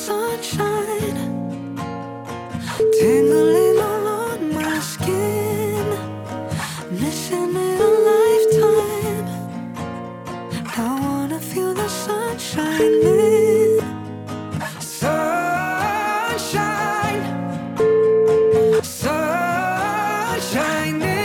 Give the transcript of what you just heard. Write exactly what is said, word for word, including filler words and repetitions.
sunshine tingling all on my skin, missing it a lifetime. I wanna feel the sunshine in. Sunshine, sunshine in.